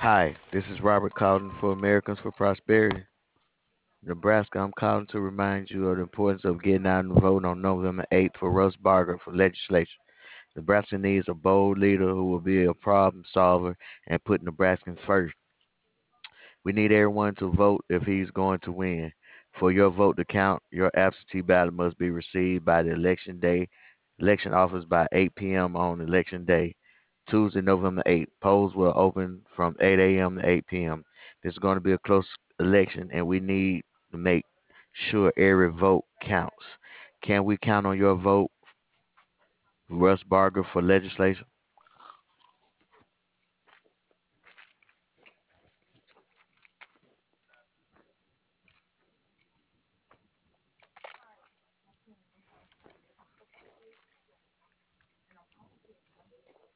Hi, this is Robert calling for Americans for Prosperity, Nebraska. I'm calling to remind you of the importance of getting out and voting on November 8th for Russ Barger for legislature. Nebraska needs a bold leader who will be a problem solver and put Nebraskans first. We need everyone to vote if he's going to win. For your vote to count, your absentee ballot must be received by the election office by 8 p.m. on election day, Tuesday, November 8th. Polls will open from 8 a.m. to 8 p.m. This is going to be a close election, and we need to make sure every vote counts. Can we count on your vote, Russ Barger, for legislation?